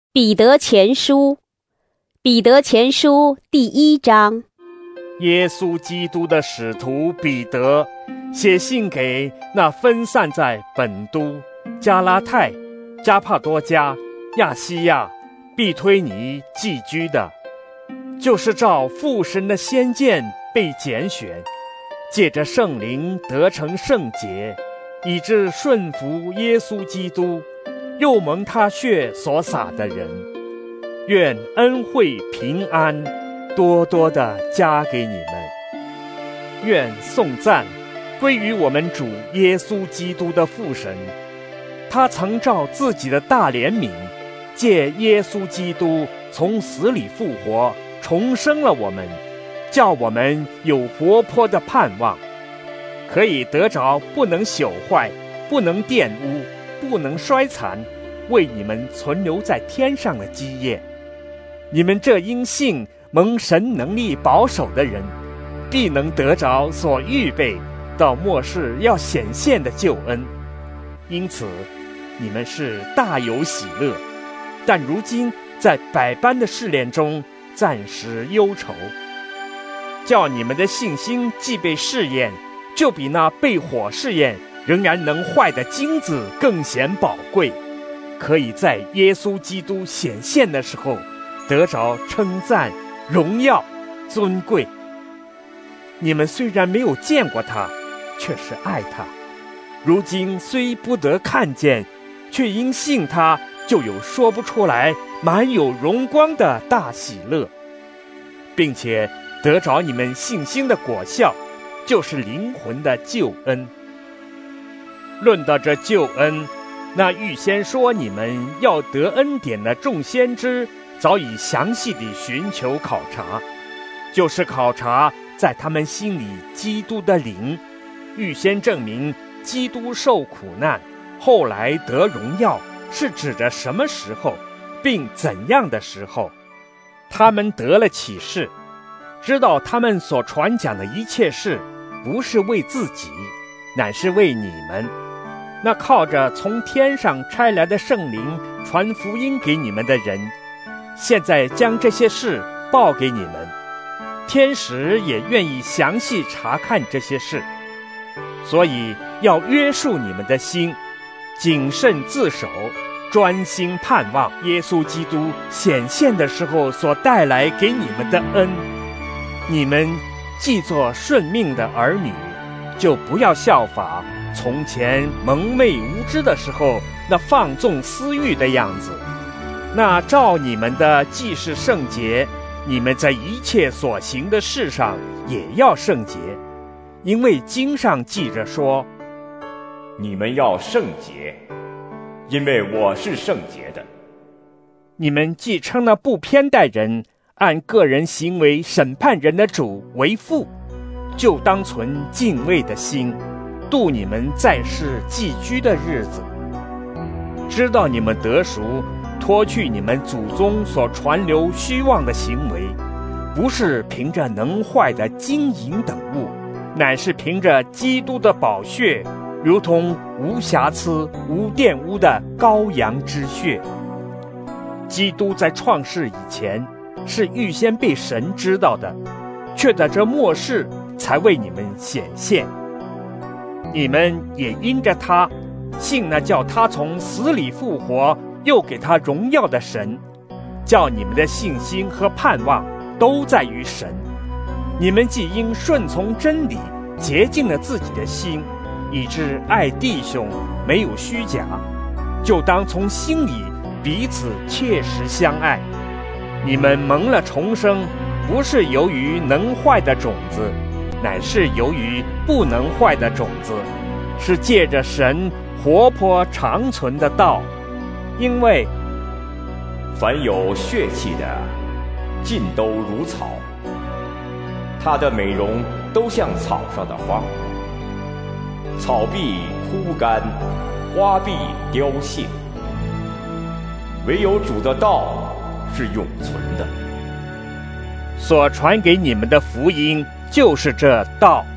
彼得前书第1章。 耶稣基督的使徒彼得写信给那分散在本都、加拉太、加帕多家、亚细亚、庇推尼寄居的，就是照父神的先见被拣选，借着圣灵得成圣洁，以致顺服耶稣基督，又蒙他血所洒的人。愿恩惠平安多多的加给你们。愿颂赞归于我们主耶稣基督的父神，他曾照自己的大怜悯，借耶稣基督从死里复活，重生了我们，叫我们有活泼的盼望，可以得着不能朽坏、不能玷污、不能衰残，为你们存留在天上的基业。你们这因信蒙神能力保守的人，必能得着所预备到末世要显现的救恩。因此你们是大有喜乐，但如今在百般的试炼中暂时忧愁，叫你们的信心既被试验，就比那被火试验仍然能坏的金子更显宝贵，可以在耶稣基督显现的时候得着称赞、荣耀、尊贵。你们虽然没有见过他，却是爱他；如今虽不得看见，却因信他，就有说不出来、满有荣光的大喜乐，并且得着你们信心的果效，就是灵魂的救恩。论到这救恩，那预先说你们要得恩典的众先知早已详细地寻求考察，就是考察在他们心里基督的灵，预先证明基督受苦难，后来得荣耀，是指着什么时候，并怎样的时候。他们得了启示，知道他们所传讲的一切事，不是为自己，乃是为你们。那靠着从天上差来的圣灵传福音给你们的人，现在将这些事报给你们，天使也愿意详细查看这些事，所以要约束你们的心，谨慎自守，专心盼望耶稣基督显现的时候所带来给你们的恩。你们既做顺命的儿女，就不要效法从前蒙昧无知的时候那放纵私欲的样子。那照你们的既是圣洁，你们在一切所行的事上也要圣洁，因为经上记着说， 你们要圣洁，因为我是圣洁的。 你们既称那不偏待人、按个人行为审判人的主为父，就当存敬畏的心，度你们在世寄居的日子，知道你们得赎，脱去你们祖宗所传流虚妄的行为，不是凭着能坏的金银等物，乃是凭着基督的宝血，如同无瑕疵、无玷污的羔羊之血。基督在创世以前是预先被神知道的，却在这末世才为你们显现。你们也因着他信那叫他从死里复活，又给他荣耀的神，叫你们的信心和盼望都在于神。你们既因顺从真理洁净了自己的心，以致爱弟兄没有虚假，就当从心里彼此切实相爱。你们蒙了重生，不是由于能坏的种子，乃是由于不能坏的种子，是借着神活泼长存的道。因为凡有血气的，尽都如草，它的美容都像草上的花，草必枯干，花必凋谢，唯有主的道是永存的。 所传给你们的福音就是这道。